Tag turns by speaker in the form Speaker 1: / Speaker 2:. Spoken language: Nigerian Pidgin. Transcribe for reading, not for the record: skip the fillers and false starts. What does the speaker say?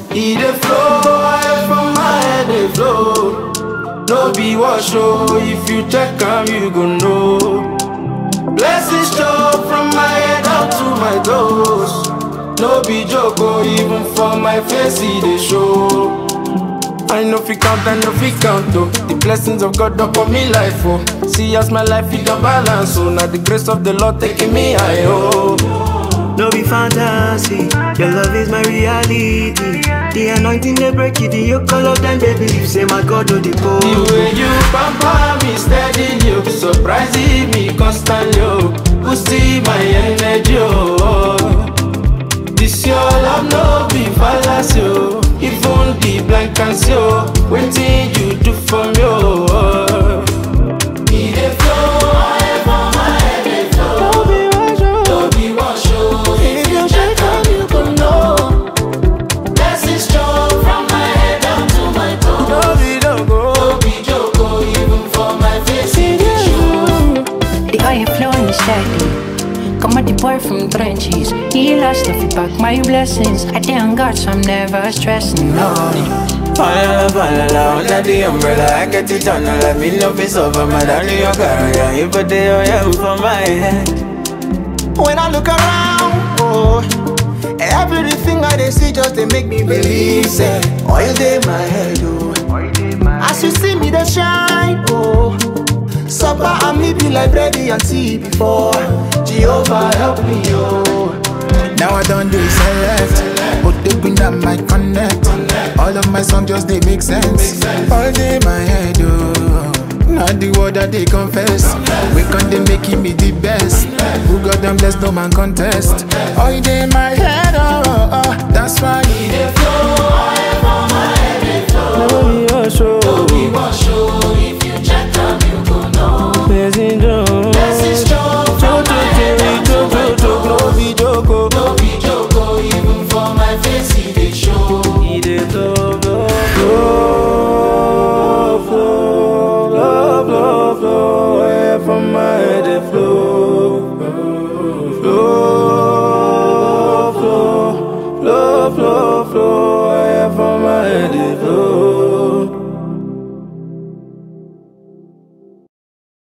Speaker 1: He dey flow, I from my head dey flow. No be wash oh, if you check am you go know. Blessings show from my head out to my toes. No be joke oh, even for my face he dey show. I know fi count, oh. The blessings of God upon me life, oh. See as my life it got balance, oh. Now the grace of the Lord taking me high, oh.
Speaker 2: No be fantasy, your love is my reality. The anointing they break it, the yoke all of them they believe. Say my God do the poor.
Speaker 1: The way you pamper me steady, you surprising me constantly, oh. Boosting my energy, oh. This your love no be fallacy, oh. Even the blind can see, oh. Waiting you do for me, oh. He dey flow, I from my head dey flow. No be wash, oh. If you check am you go know. Blessings strong from my head down to my toes. No be joke, oh. Even for my face it dey show.
Speaker 3: The oil flowing steady. Come at the boy from trenches. He lost if he back my blessings. I thank God, so I'm never stressing. No.
Speaker 1: Fall under the umbrella, I get it on. Let me know if it's over, my darling, your career. You put the oil for my head.
Speaker 4: When I look around, oh, everything I dey see just they make me believe. Say, oil dey my head, oh. As you see me, they shine, oh. Supper and me be like bready and tea before. Jehovah help me, oh.
Speaker 5: Now I don't do select, but they bring that my connect. All of my songs just they make sense. All day my head, oh. Not the word that they confess. We can they making me the best. Who got them blessed, no man contest. All day my head, oh. That's why
Speaker 1: He dey flow, I from my head dey flow.
Speaker 2: No be wash oh.
Speaker 1: No be wash, oh. If you check am you go know.
Speaker 2: Blessing John.
Speaker 1: Blessings strong from my head down to my toes.
Speaker 2: No be joke oh.
Speaker 1: No be joke, oh. Even for my face he dey show.
Speaker 2: He dey flow, flow,
Speaker 1: Flow, air from my head they flow. Flow, flow, flow, flow, flow, flow.